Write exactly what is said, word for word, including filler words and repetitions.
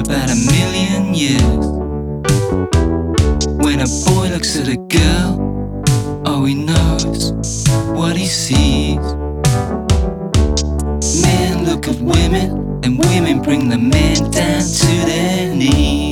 about a million years. When a boy looks at a girl, oh, he knows what he sees. Men look at women, and women bring the men down to their knees.